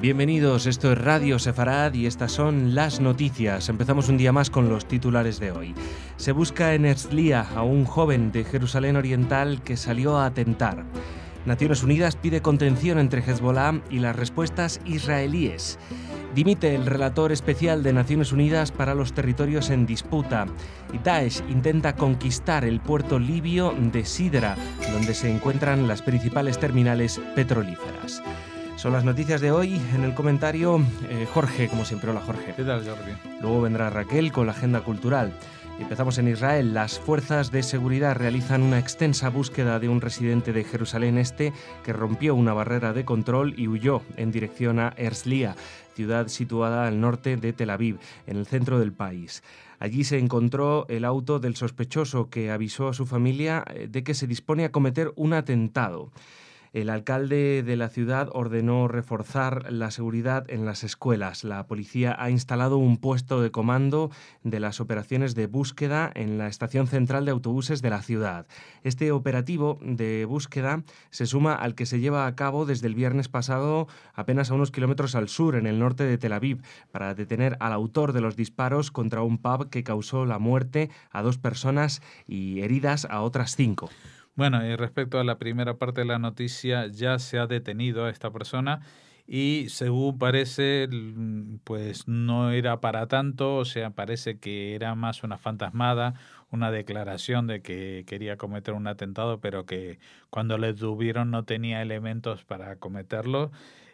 Bienvenidos, esto es Radio Sefarad y estas son las noticias. Empezamos un día más con los titulares de hoy. Se busca en Herzliya a un joven de Jerusalén Oriental que salió a atentar. Naciones Unidas pide contención entre Hezbollah y las respuestas israelíes. Dimite el relator especial de Naciones Unidas para los territorios en disputa. Y Daesh intenta conquistar el puerto libio de Sidra, donde se encuentran las principales terminales petrolíferas. Son las noticias de hoy. En el comentario, Jorge, como siempre. Hola, Jorge. ¿Qué tal, Jordi? Luego vendrá Raquel con la agenda cultural. Empezamos en Israel. Las fuerzas de seguridad realizan una extensa búsqueda de un residente de Jerusalén Este que rompió una barrera de control y huyó en dirección a Herzliya, ciudad situada al norte de Tel Aviv, en el centro del país. Allí se encontró el auto del sospechoso que avisó a su familia de que se dispone a cometer un atentado. El alcalde de la ciudad ordenó reforzar la seguridad en las escuelas. La policía ha instalado un puesto de comando de las operaciones de búsqueda en la estación central de autobuses de la ciudad. Este operativo de búsqueda se suma al que se lleva a cabo desde el viernes pasado apenas a unos kilómetros al sur, en el norte de Tel Aviv, para detener al autor de los disparos contra un pub que causó la muerte a 2 personas y heridas a otras 5. Bueno, y respecto a la primera parte de la noticia, ya se ha detenido a esta persona y según parece, pues no era para tanto, o sea, parece que era más una fantasmada, una declaración de que quería cometer un atentado, pero que cuando le detuvieron no tenía elementos para cometerlo,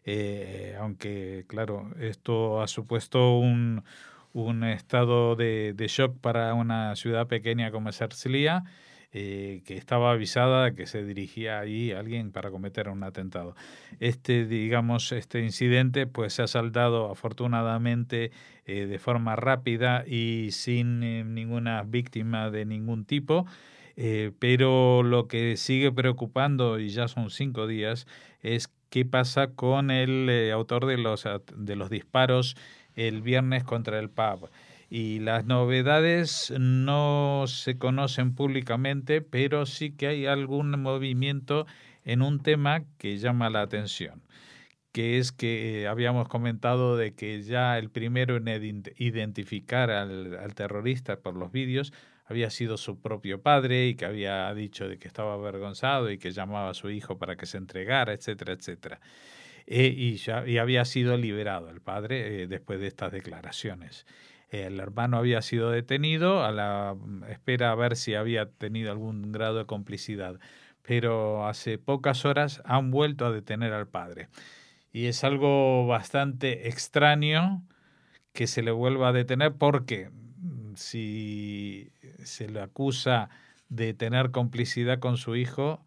aunque, claro, esto ha supuesto un estado de shock para una ciudad pequeña como es Herzliya, que estaba avisada de que se dirigía ahí alguien para cometer un atentado. Este incidente pues se ha saldado afortunadamente de forma rápida y sin ninguna víctima de ningún tipo, pero lo que sigue preocupando, y ya son 5 días, es qué pasa con el autor de los disparos el viernes contra el pub. Y las novedades no se conocen públicamente, pero sí que hay algún movimiento en un tema que llama la atención, que es que habíamos comentado de que ya el primero en identificar al terrorista por los vídeos había sido su propio padre y que había dicho de que estaba avergonzado y que llamaba a su hijo para que se entregara, etcétera, etcétera. Y había sido liberado el padre después de estas declaraciones. El hermano había sido detenido a la espera a ver si había tenido algún grado de complicidad, pero hace pocas horas han vuelto a detener al padre. Y es algo bastante extraño que se le vuelva a detener porque si se le acusa de tener complicidad con su hijo,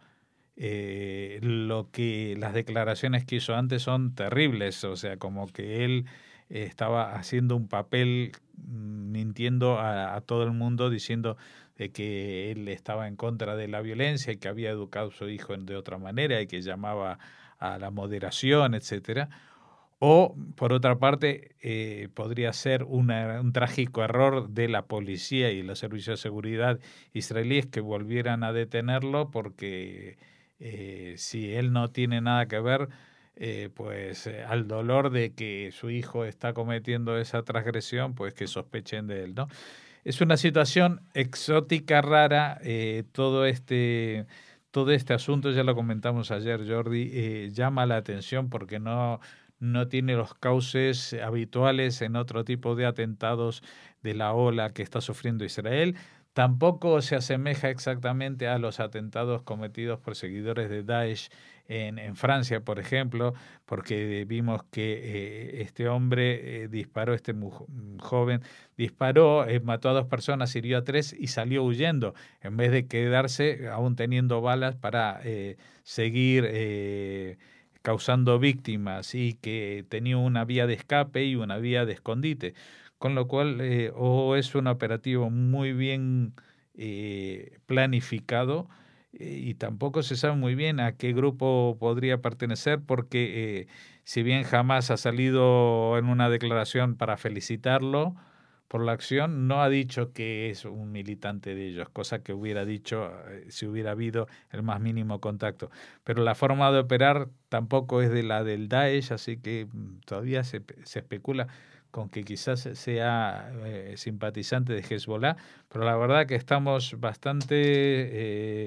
las declaraciones que hizo antes son terribles, o sea, como que él estaba haciendo un papel mintiendo a todo el mundo, diciendo de que él estaba en contra de la violencia y que había educado a su hijo de otra manera y que llamaba a la moderación, etcétera. O, por otra parte, podría ser un trágico error de la policía y los servicios de seguridad israelíes que volvieran a detenerlo porque si él no tiene nada que ver, al dolor de que su hijo está cometiendo esa transgresión, pues que sospechen de él, ¿no? Es una situación exótica, rara, todo este asunto, ya lo comentamos ayer, Jordi, llama la atención porque no tiene los cauces habituales en otro tipo de atentados de la ola que está sufriendo Israel. Tampoco se asemeja exactamente a los atentados cometidos por seguidores de Daesh en Francia, por ejemplo, porque vimos que este hombre disparó, joven disparó, mató a 2 personas, hirió a 3 y salió huyendo, en vez de quedarse aún teniendo balas para seguir causando víctimas, y que tenía una vía de escape y una vía de escondite. Con lo cual, o es un operativo muy bien planificado, y tampoco se sabe muy bien a qué grupo podría pertenecer, porque si bien jamás ha salido en una declaración para felicitarlo por la acción, no ha dicho que es un militante de ellos, cosa que hubiera dicho si hubiera habido el más mínimo contacto. Pero la forma de operar tampoco es de la del Daesh, así que todavía se especula con que quizás sea simpatizante de Hezbollah, pero la verdad que estamos bastante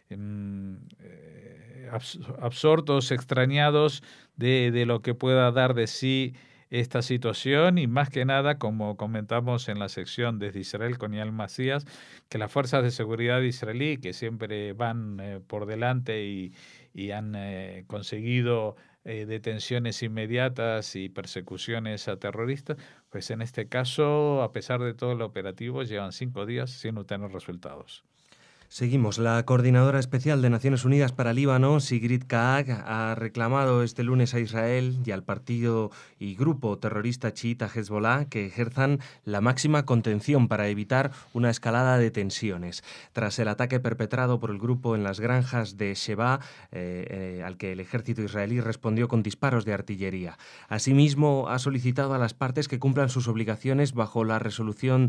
absortos, extrañados de lo que pueda dar de sí esta situación y más que nada, como comentamos en la sección desde Israel con Ian Macías, que las fuerzas de seguridad israelí, que siempre van por delante y han conseguido detenciones inmediatas y persecuciones a terroristas, pues en este caso, a pesar de todo el operativo, llevan 5 días sin obtener resultados. Seguimos. La coordinadora especial de Naciones Unidas para Líbano, Sigrid Kaag, ha reclamado este lunes a Israel y al partido y grupo terrorista chiita Hezbollah que ejerzan la máxima contención para evitar una escalada de tensiones. Tras el ataque perpetrado por el grupo en las granjas de Sheba, al que el ejército israelí respondió con disparos de artillería. Asimismo, ha solicitado a las partes que cumplan sus obligaciones bajo la resolución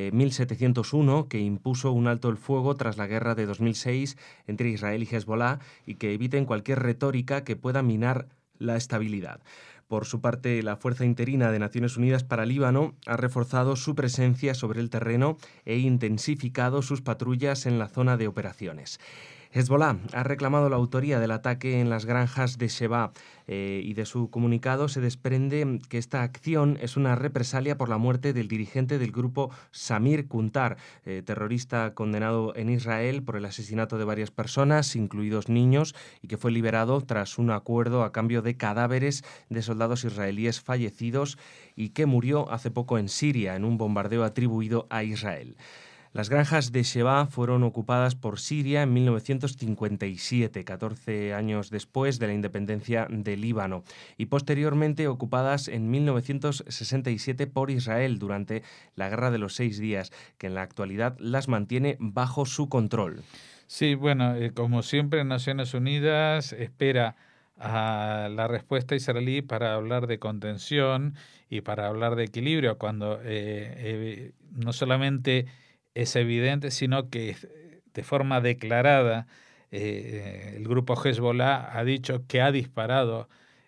1701, que impuso un alto el fuego tras la guerra de 2006 entre Israel y Hezbollah y que eviten cualquier retórica que pueda minar la estabilidad. Por su parte, la Fuerza Interina de Naciones Unidas para Líbano ha reforzado su presencia sobre el terreno e intensificado sus patrullas en la zona de operaciones. Hezbollah ha reclamado la autoría del ataque en las granjas de Sheba y de su comunicado se desprende que esta acción es una represalia por la muerte del dirigente del grupo Samir Kuntar, terrorista condenado en Israel por el asesinato de varias personas, incluidos niños, y que fue liberado tras un acuerdo a cambio de cadáveres de soldados israelíes fallecidos y que murió hace poco en Siria en un bombardeo atribuido a Israel. Las granjas de Sheba fueron ocupadas por Siria en 1957, 14 años después de la independencia de Líbano, y posteriormente ocupadas en 1967 por Israel durante la Guerra de los 6 días, que en la actualidad las mantiene bajo su control. Sí, bueno, como siempre, Naciones Unidas espera a la respuesta israelí para hablar de contención y para hablar de equilibrio, cuando no solamente es evidente, sino que de forma declarada el grupo Hezbollah ha dicho que ha disparado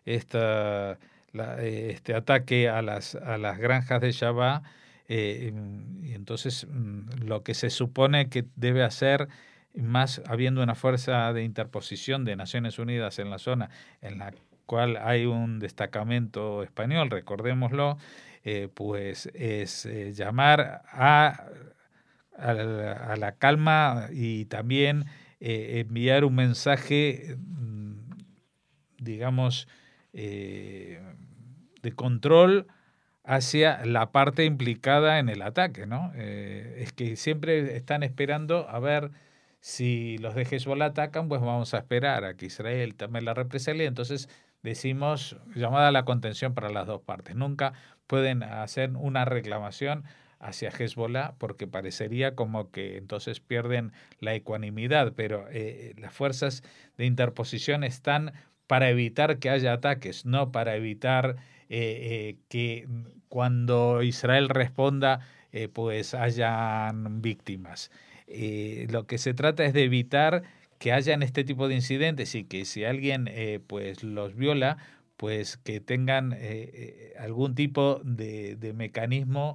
este ataque a las granjas de Shabbat, y entonces lo que se supone que debe hacer, más habiendo una fuerza de interposición de Naciones Unidas en la zona en la cual hay un destacamento español, recordémoslo, pues es llamar a la calma y también enviar un mensaje, digamos, de control hacia la parte implicada en el ataque, ¿no? Es que siempre están esperando a ver si los de Hezbollah atacan, pues vamos a esperar a que Israel tome la represalia. Entonces decimos llamada a la contención para las dos partes. Nunca pueden hacer una reclamación hacia Hezbollah porque parecería como que entonces pierden la ecuanimidad, pero las fuerzas de interposición están para evitar que haya ataques, no para evitar que cuando Israel responda pues hayan víctimas. Lo que se trata es de evitar que hayan este tipo de incidentes y que si alguien pues los viola, pues que tengan algún tipo de mecanismo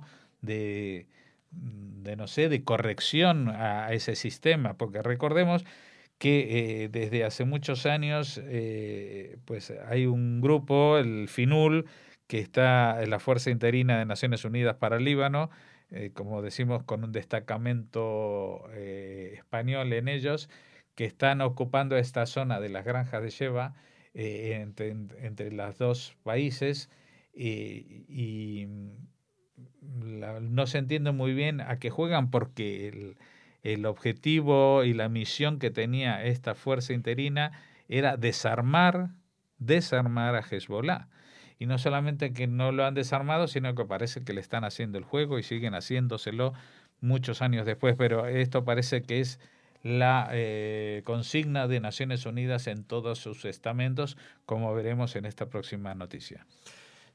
no sé, de corrección a ese sistema, porque recordemos que desde hace muchos años pues hay un grupo, el FINUL, que está en la Fuerza Interina de Naciones Unidas para el Líbano, como decimos, con un destacamento español en ellos, que están ocupando esta zona de las granjas de Sheba entre los dos países y no se entiende muy bien a qué juegan porque el objetivo y la misión que tenía esta fuerza interina era desarmar a Hezbollah. Y no solamente que no lo han desarmado, sino que parece que le están haciendo el juego y siguen haciéndoselo muchos años después. Pero esto parece que es la consigna de Naciones Unidas en todos sus estamentos, como veremos en esta próxima noticia.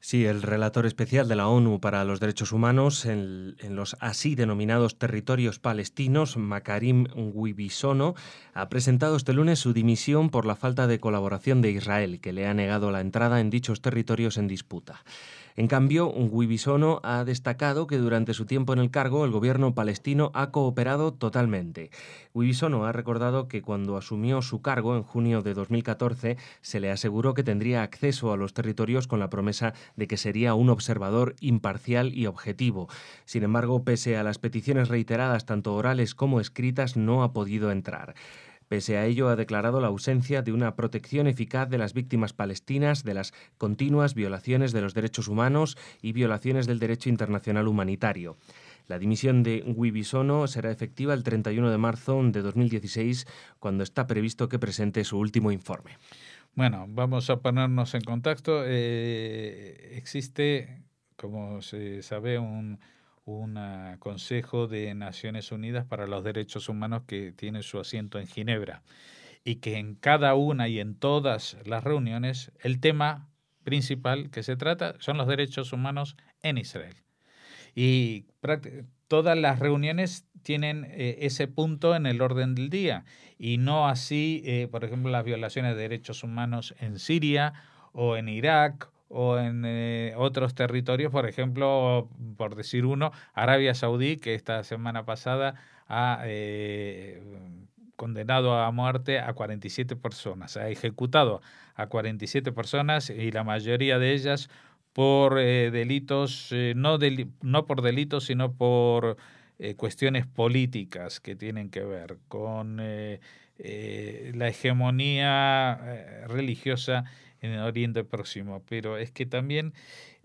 Sí, el relator especial de la ONU para los Derechos Humanos en los así denominados territorios palestinos, Makarim Wibisono, ha presentado este lunes su dimisión por la falta de colaboración de Israel, que le ha negado la entrada en dichos territorios en disputa. En cambio, Wibisono ha destacado que durante su tiempo en el cargo el gobierno palestino ha cooperado totalmente. Wibisono ha recordado que cuando asumió su cargo en junio de 2014 se le aseguró que tendría acceso a los territorios con la promesa de que sería un observador imparcial y objetivo. Sin embargo, pese a las peticiones reiteradas tanto orales como escritas, no ha podido entrar. Pese a ello, ha declarado la ausencia de una protección eficaz de las víctimas palestinas, de las continuas violaciones de los derechos humanos y violaciones del derecho internacional humanitario. La dimisión de Wibisono será efectiva el 31 de marzo de 2016, cuando está previsto que presente su último informe. Bueno, vamos a ponernos en contacto. Existe, como se sabe, un Consejo de Naciones Unidas para los Derechos Humanos que tiene su asiento en Ginebra y que en cada una y en todas las reuniones el tema principal que se trata son los derechos humanos en Israel. Y todas las reuniones tienen ese punto en el orden del día y no así, por ejemplo, las violaciones de derechos humanos en Siria o en Irak o en otros territorios, por ejemplo, por decir uno, Arabia Saudí, que esta semana pasada ha condenado a muerte a 47 personas, ha ejecutado a 47 personas y la mayoría de ellas por delitos, no por delitos, sino por cuestiones políticas que tienen que ver con la hegemonía religiosa en el Oriente Próximo. Pero es que también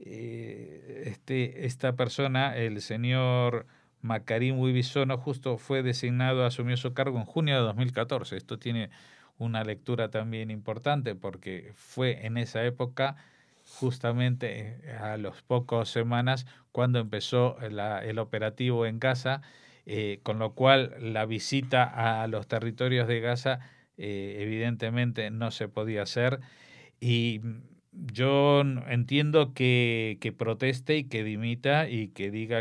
esta persona, el señor Makarim Wibisono, justo fue designado, asumió su cargo en junio de 2014. Esto tiene una lectura también importante porque fue en esa época, justamente a los pocos semanas, cuando empezó el operativo en Gaza, con lo cual la visita a los territorios de Gaza evidentemente no se podía hacer. Y yo entiendo que proteste y que dimita y que diga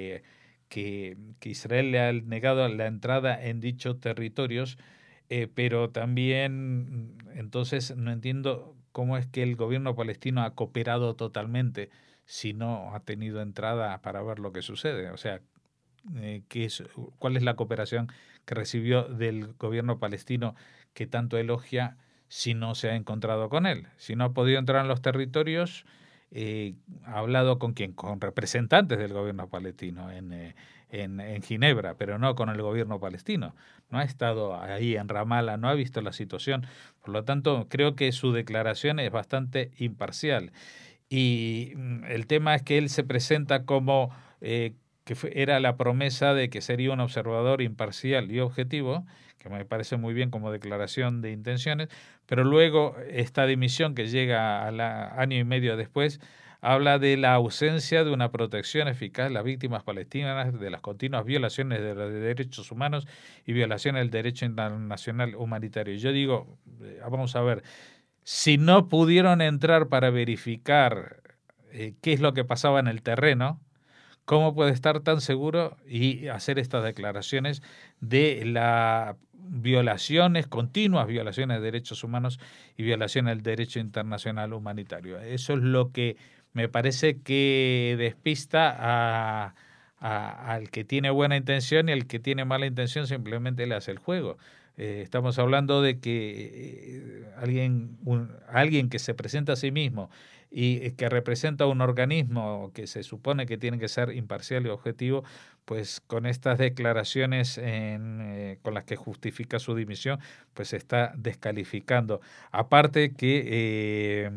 que Israel le ha negado la entrada en dichos territorios, pero también entonces no entiendo cómo es que el gobierno palestino ha cooperado totalmente si no ha tenido entrada para ver lo que sucede. O sea, ¿cuál es la cooperación que recibió del gobierno palestino que tanto elogia si no se ha encontrado con él? Si no ha podido entrar en los territorios, ha hablado con quién, con representantes del gobierno palestino en Ginebra, pero no con el gobierno palestino. No ha estado ahí en Ramallah, no ha visto la situación. Por lo tanto, creo que su declaración es bastante imparcial. Y el tema es que él se presenta como era la promesa de que sería un observador imparcial y objetivo, que me parece muy bien como declaración de intenciones, pero luego esta dimisión que llega año y medio después habla de la ausencia de una protección eficaz a las víctimas palestinas, de las continuas violaciones de los derechos humanos y violaciones del derecho internacional humanitario. Yo digo, vamos a ver, si no pudieron entrar para verificar qué es lo que pasaba en el terreno, ¿cómo puede estar tan seguro y hacer estas declaraciones de las violaciones, continuas violaciones de derechos humanos y violaciones del derecho internacional humanitario? Eso es lo que me parece que despista al que tiene buena intención, y al que tiene mala intención simplemente le hace el juego. Estamos hablando de que alguien que se presenta a sí mismo y que representa un organismo que se supone que tiene que ser imparcial y objetivo, pues con estas declaraciones con las que justifica su dimisión, pues se está descalificando. Aparte que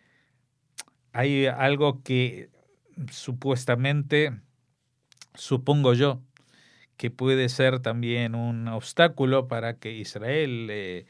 hay algo que supuestamente, supongo yo, que puede ser también un obstáculo para que Israel,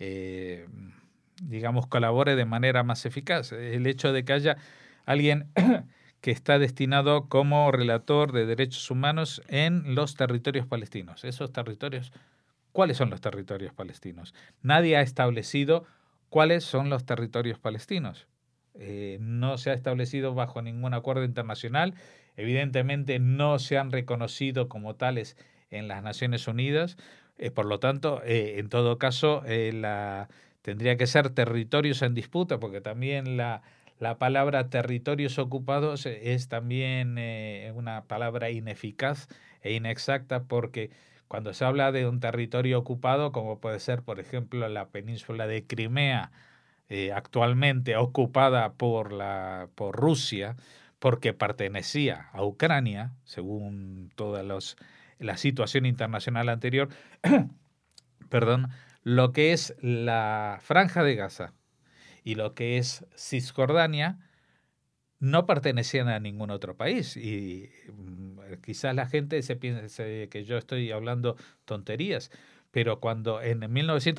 digamos, colabore de manera más eficaz. El hecho de que haya alguien que está destinado como relator de derechos humanos en los territorios palestinos. Esos territorios, ¿cuáles son los territorios palestinos? Nadie ha establecido cuáles son los territorios palestinos. no se ha establecido bajo ningún acuerdo internacional. Evidentemente no se han reconocido como tales en las Naciones Unidas. Por lo tanto, en todo caso, tendría que ser territorios en disputa, porque también la palabra territorios ocupados es también una palabra ineficaz e inexacta, porque cuando se habla de un territorio ocupado, como puede ser, por ejemplo, la península de Crimea, actualmente ocupada por Rusia, porque pertenecía a Ucrania, según toda la situación internacional anterior, perdón, lo que es la Franja de Gaza y lo que es Cisjordania no pertenecían a ningún otro país. Y quizás la gente se piense que yo estoy hablando tonterías, pero cuando en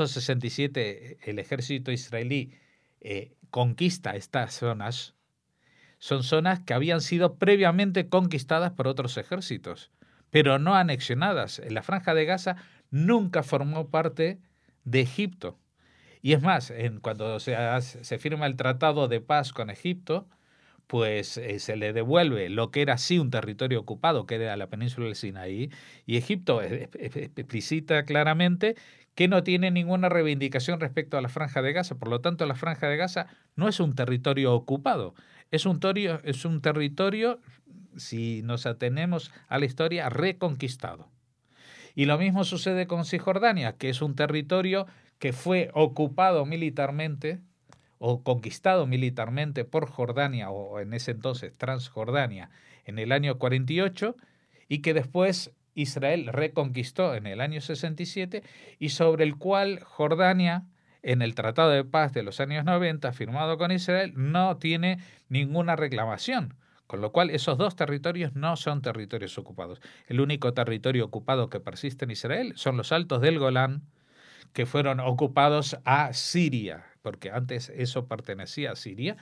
1967 el ejército israelí conquista estas zonas, son zonas que habían sido previamente conquistadas por otros ejércitos, pero no anexionadas. La Franja de Gaza nunca formó parte de Egipto. Y es más, cuando se firma el Tratado de Paz con Egipto, pues se le devuelve lo que era sí un territorio ocupado, que era la península del Sinaí, y Egipto explicita claramente que no tiene ninguna reivindicación respecto a la Franja de Gaza. Por lo tanto, la Franja de Gaza no es un territorio ocupado, es un territorio, si nos atenemos a la historia, reconquistado. Y lo mismo sucede con Cisjordania, que es un territorio que fue ocupado militarmente o conquistado militarmente por Jordania, o en ese entonces Transjordania, en el año 48, y que después Israel reconquistó en el año 67, y sobre el cual Jordania, en el Tratado de Paz de los años 90, firmado con Israel, no tiene ninguna reclamación. Con lo cual, esos dos territorios no son territorios ocupados. El único territorio ocupado que persiste en Israel son los Altos del Golán, que fueron ocupados a Siria, porque antes eso pertenecía a Siria.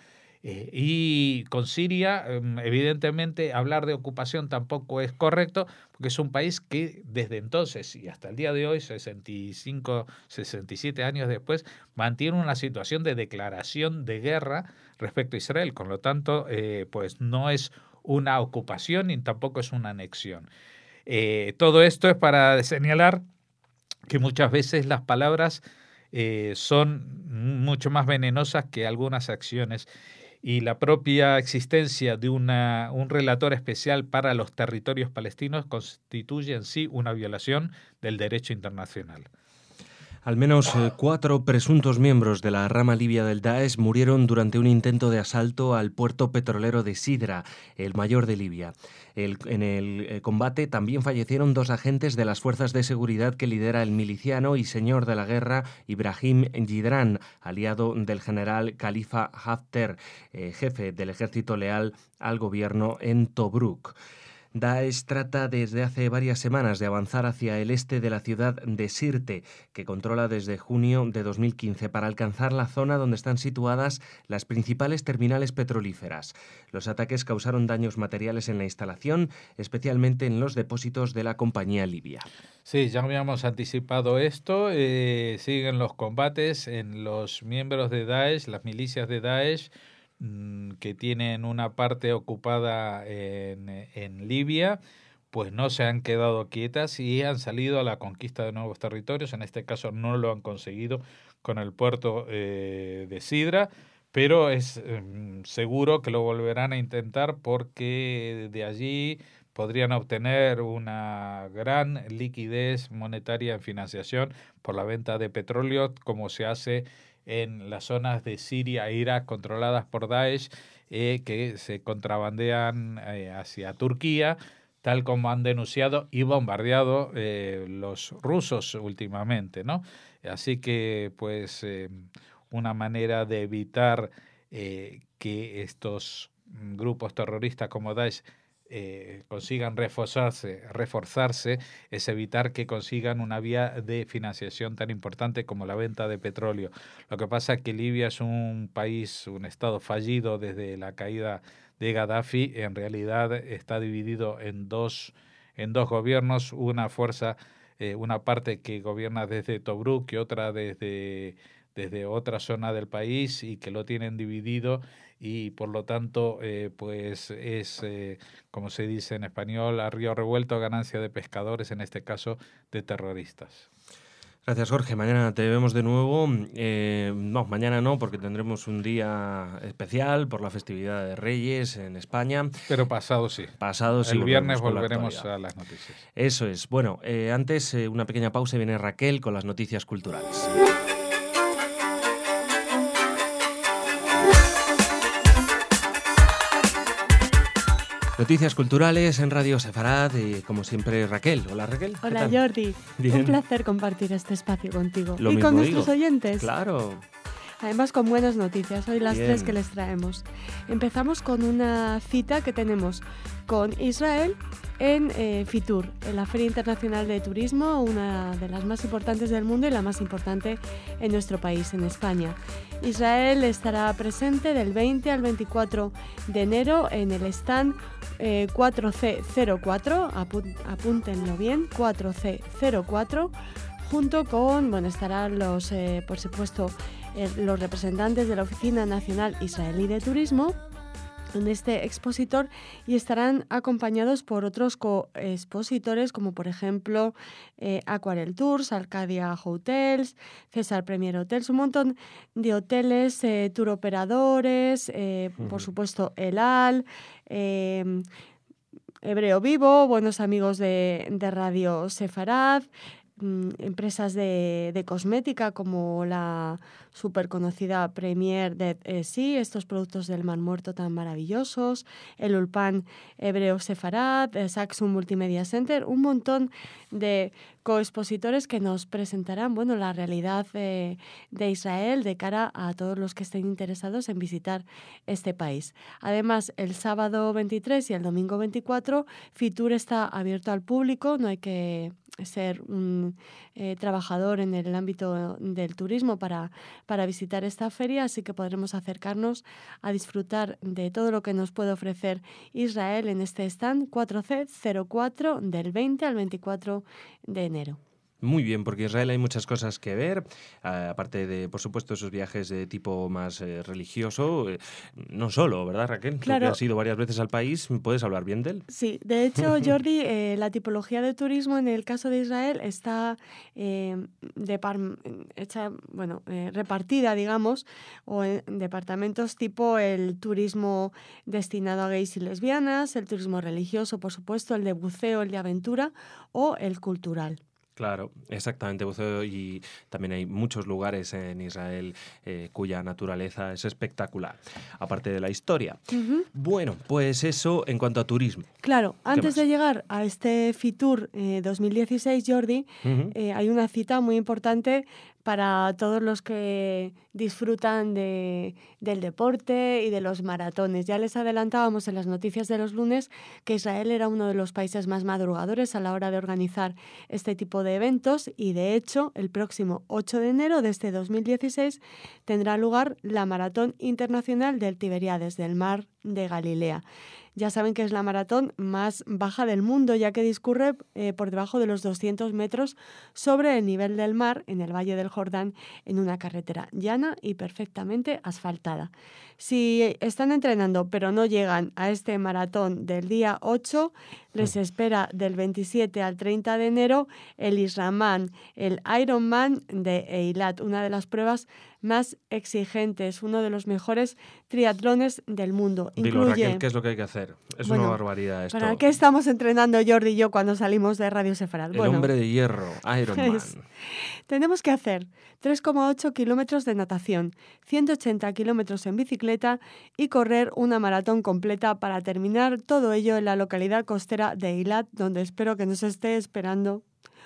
Y con Siria, evidentemente, hablar de ocupación tampoco es correcto, porque es un país que desde entonces y hasta el día de hoy, 65, 67 años después, mantiene una situación de declaración de guerra respecto a Israel. Con lo tanto, pues no es una ocupación ni tampoco es una anexión. Todo esto es para señalar que muchas veces las palabras son mucho más venenosas que algunas acciones, y la propia existencia de un relator especial para los territorios palestinos constituye en sí una violación del derecho internacional. Al menos 4 presuntos miembros de la rama libia del Daesh murieron durante un intento de asalto al puerto petrolero de Sidra, el mayor de Libia. En el combate también fallecieron 2 agentes de las fuerzas de seguridad que lidera el miliciano y señor de la guerra Ibrahim Gidran, aliado del general Khalifa Haftar, jefe del ejército leal al gobierno en Tobruk. Daesh trata desde hace varias semanas de avanzar hacia el este de la ciudad de Sirte, que controla desde junio de 2015, para alcanzar la zona donde están situadas las principales terminales petrolíferas. Los ataques causaron daños materiales en la instalación, especialmente en los depósitos de la compañía libia. Sí, ya habíamos anticipado esto. Siguen los combates en los miembros de Daesh, las milicias de Daesh, que tienen una parte ocupada en Libia, pues no se han quedado quietas y han salido a la conquista de nuevos territorios. En este caso no lo han conseguido con el puerto de Sidra, pero es seguro que lo volverán a intentar, porque de allí podrían obtener una gran liquidez monetaria en financiación por la venta de petróleo, como se hace en las zonas de Siria e Irak controladas por Daesh, que se contrabandean hacia Turquía, tal como han denunciado y bombardeado los rusos últimamente, ¿no? Así que, pues, una manera de evitar que estos grupos terroristas como Daesh consigan reforzarse, es evitar que consigan una vía de financiación tan importante como la venta de petróleo. Lo que pasa es que Libia es un país, un estado fallido desde la caída de Gaddafi. En realidad está dividido en dos gobiernos, una parte que gobierna desde Tobruk y otra desde desde otra zona del país y que lo tienen dividido y por lo tanto pues es, como se dice en español, a río revuelto, ganancia de pescadores, en este caso de terroristas. Gracias, Jorge. Mañana te vemos de nuevo. No, mañana no, porque tendremos un día especial por la festividad de Reyes en España. Pero pasado sí. Pasado sí. El viernes volveremos a las noticias. Eso es. Bueno, antes una pequeña pausa y viene Raquel con las noticias culturales. Noticias culturales en Radio Sefarad y como siempre Raquel. Hola Raquel. Hola Jordi. Bien. Un placer compartir este espacio contigo. Lo y mismo con nuestros digo. oyentes. Claro. Además con buenas noticias, hoy las Bien. 3 que les traemos. Empezamos con una cita que tenemos con Israel en Fitur, en la Feria Internacional de Turismo, una de las más importantes del mundo y la más importante en nuestro país, en España. Israel estará presente del 20 al 24 de enero en el stand 4C04, apúntenlo bien, 4C04, junto con, bueno, estarán los, por supuesto, los representantes de la Oficina Nacional Israelí de Turismo en este expositor y estarán acompañados por otros coexpositores como por ejemplo Aquarel Tours, Arcadia Hotels, César Premier Hotels, un montón de hoteles, tour operadores, por supuesto El Al, Hebreo Vivo, buenos amigos de Radio Sefarad, empresas de cosmética como la súper conocida Premier de sí, estos productos del Mar Muerto tan maravillosos, el Ulpan Hebreo Sefarad, Saxum Multimedia Center, un montón de coexpositores que nos presentarán, bueno, la realidad de Israel de cara a todos los que estén interesados en visitar este país. Además, el sábado 23 y el domingo 24, Fitur está abierto al público, no hay que ser un trabajador en el ámbito del turismo para visitar esta feria, así que podremos acercarnos a disfrutar de todo lo que nos puede ofrecer Israel en este stand 4C04 del 20 al 24 de enero. Muy bien, porque en Israel hay muchas cosas que ver, aparte de, por supuesto, esos viajes de tipo más religioso, no solo, ¿verdad, Raquel? Claro. Tú que has ido varias veces al país, ¿puedes hablar bien de él? Sí, de hecho, Jordi, la tipología de turismo en el caso de Israel está repartida, digamos, o en departamentos tipo el turismo destinado a gays y lesbianas, el turismo religioso, por supuesto, el de buceo, el de aventura o el cultural. Claro, exactamente, buceo, y también hay muchos lugares en Israel cuya naturaleza es espectacular, aparte de la historia. Uh-huh. Bueno, pues eso en cuanto a turismo. Claro, antes de llegar a este Fitur 2016, Jordi, Uh-huh. Hay una cita muy importante para todos los que disfrutan del deporte y de los maratones. Ya les adelantábamos en las noticias de los lunes que Israel era uno de los países más madrugadores a la hora de organizar este tipo de eventos y, de hecho, el próximo 8 de enero de este 2016 tendrá lugar la Maratón Internacional del Tiberíades, del Mar de Galilea. Ya saben que es la maratón más baja del mundo, ya que discurre por debajo de los 200 metros sobre el nivel del mar en el Valle del Jordán, en una carretera llana y perfectamente asfaltada. Si están entrenando pero no llegan a este maratón del día 8, les espera del 27 al 30 de enero el Israman, el Ironman de Eilat, una de las pruebas más exigentes, uno de los mejores triatlones del mundo. Dilo, Raquel, ¿qué es lo que hay que hacer? Es una barbaridad esto. ¿Para qué estamos entrenando Jordi y yo cuando salimos de Radio Sefarad? El hombre de hierro, Ironman. Tenemos que hacer 3,8 kilómetros de natación, 180 kilómetros en bicicleta y correr una maratón completa para terminar todo ello en la localidad costera de Eilat, donde espero que nos esté esperando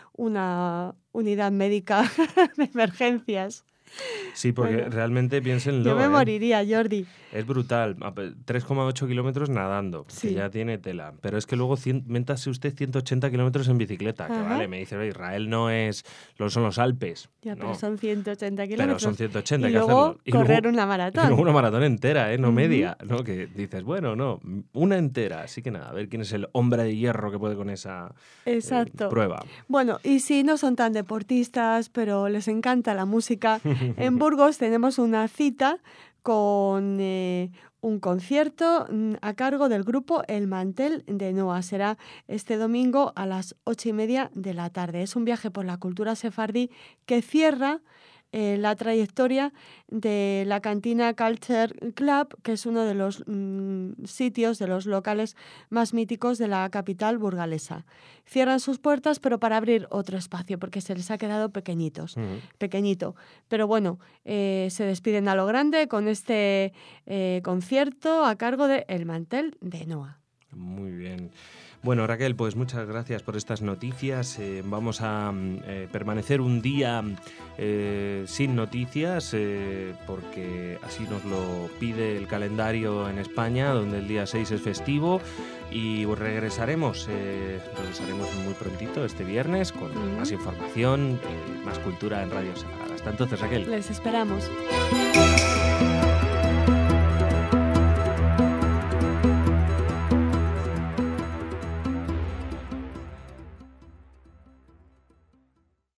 una unidad médica de emergencias. Sí, porque realmente piénsenlo. Yo me moriría, Jordi. Es brutal. 3,8 kilómetros nadando, sí. Que ya tiene tela. Pero es que luego métase usted 180 kilómetros en bicicleta. Que vale, me dice, Israel no son los Alpes. Ya, no. pero son 180 kilómetros. Pero son 180, y hay que luego hacerlo. Y correr una maratón. Y luego una maratón entera, no media. ¿No? Que dices, bueno, no, una entera. Así que nada, a ver quién es el hombre de hierro que puede con esa Exacto. Prueba. Bueno, y si no son tan deportistas, pero les encanta la música, En Burgos tenemos una cita con un concierto a cargo del grupo El Mantel de Noa. Será este domingo a las 8:30 de la tarde. Es un viaje por la cultura sefardí que cierra la trayectoria de la Cantina Culture Club, que es uno de los sitios, de los locales más míticos de la capital burgalesa. Cierran sus puertas, pero para abrir otro espacio, porque se les ha quedado pequeñito. Pero bueno, se despiden a lo grande con este concierto a cargo de El Mantel de Noa. Muy bien. Bueno, Raquel, pues muchas gracias por estas noticias. Vamos a permanecer un día sin noticias porque así nos lo pide el calendario en España, donde el día 6 es festivo, y regresaremos muy prontito este viernes con más información, más cultura en Radio Sefarad. Hasta entonces, Raquel. Les esperamos.